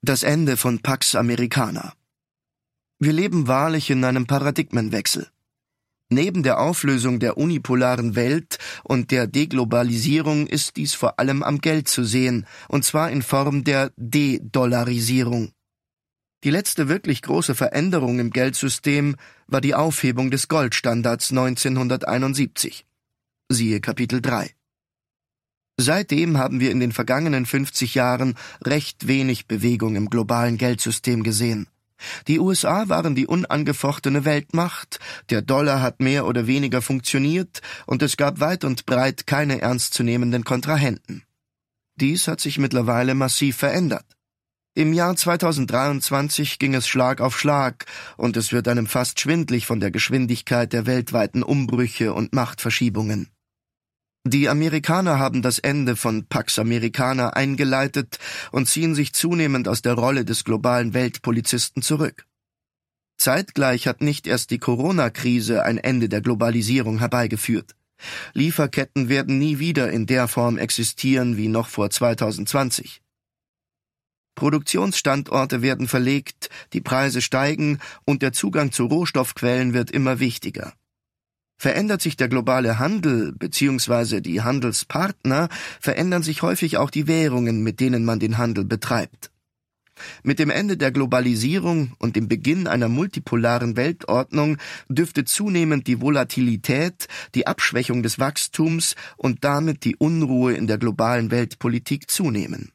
Das Ende von Pax Americana. Wir leben wahrlich in einem Paradigmenwechsel. Neben der Auflösung der unipolaren Welt und der Deglobalisierung ist dies vor allem am Geld zu sehen, und zwar in Form der De-Dollarisierung. Die letzte wirklich große Veränderung im Geldsystem war die Aufhebung des Goldstandards 1971. Siehe Kapitel 3. Seitdem haben wir in den vergangenen 50 Jahren recht wenig Bewegung im globalen Geldsystem gesehen. Die USA waren die unangefochtene Weltmacht, der Dollar hat mehr oder weniger funktioniert und es gab weit und breit keine ernstzunehmenden Kontrahenten. Dies hat sich mittlerweile massiv verändert. Im Jahr 2023 ging es Schlag auf Schlag und es wird einem fast schwindlig von der Geschwindigkeit der weltweiten Umbrüche und Machtverschiebungen. Die Amerikaner haben das Ende von Pax Americana eingeleitet und ziehen sich zunehmend aus der Rolle des globalen Weltpolizisten zurück. Zeitgleich hat nicht erst die Corona-Krise ein Ende der Globalisierung herbeigeführt. Lieferketten werden nie wieder in der Form existieren wie noch vor 2020. Produktionsstandorte werden verlegt, die Preise steigen und der Zugang zu Rohstoffquellen wird immer wichtiger. Verändert sich der globale Handel bzw. die Handelspartner, verändern sich häufig auch die Währungen, mit denen man den Handel betreibt. Mit dem Ende der Globalisierung und dem Beginn einer multipolaren Weltordnung dürfte zunehmend die Volatilität, die Abschwächung des Wachstums und damit die Unruhe in der globalen Weltpolitik zunehmen.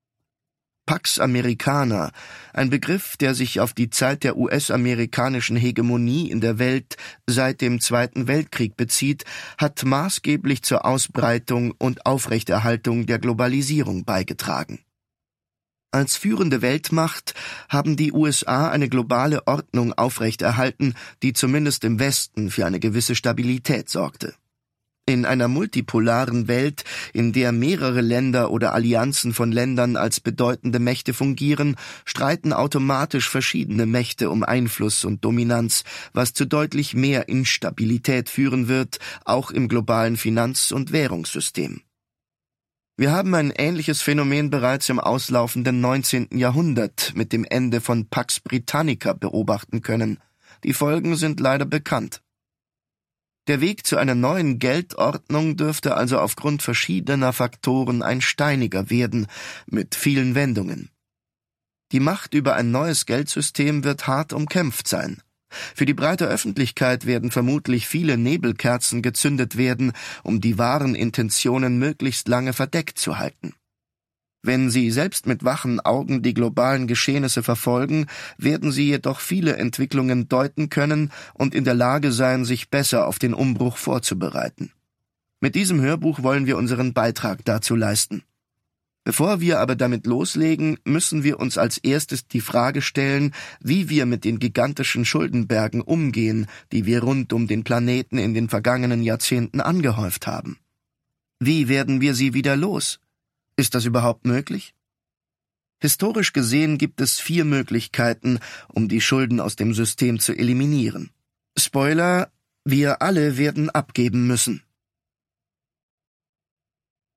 Pax Americana, ein Begriff, der sich auf die Zeit der US-amerikanischen Hegemonie in der Welt seit dem Zweiten Weltkrieg bezieht, hat maßgeblich zur Ausbreitung und Aufrechterhaltung der Globalisierung beigetragen. Als führende Weltmacht haben die USA eine globale Ordnung aufrechterhalten, die zumindest im Westen für eine gewisse Stabilität sorgte. In einer multipolaren Welt, in der mehrere Länder oder Allianzen von Ländern als bedeutende Mächte fungieren, streiten automatisch verschiedene Mächte um Einfluss und Dominanz, was zu deutlich mehr Instabilität führen wird, auch im globalen Finanz- und Währungssystem. Wir haben ein ähnliches Phänomen bereits im auslaufenden 19. Jahrhundert mit dem Ende von Pax Britannica beobachten können. Die Folgen sind leider bekannt. Der Weg zu einer neuen Geldordnung dürfte also aufgrund verschiedener Faktoren ein steiniger werden, mit vielen Wendungen. Die Macht über ein neues Geldsystem wird hart umkämpft sein. Für die breite Öffentlichkeit werden vermutlich viele Nebelkerzen gezündet werden, um die wahren Intentionen möglichst lange verdeckt zu halten. Wenn Sie selbst mit wachen Augen die globalen Geschehnisse verfolgen, werden Sie jedoch viele Entwicklungen deuten können und in der Lage sein, sich besser auf den Umbruch vorzubereiten. Mit diesem Hörbuch wollen wir unseren Beitrag dazu leisten. Bevor wir aber damit loslegen, müssen wir uns als erstes die Frage stellen, wie wir mit den gigantischen Schuldenbergen umgehen, die wir rund um den Planeten in den vergangenen Jahrzehnten angehäuft haben. Wie werden wir sie wieder los? Ist das überhaupt möglich? Historisch gesehen gibt es 4 Möglichkeiten, um die Schulden aus dem System zu eliminieren. Spoiler: Wir alle werden abgeben müssen.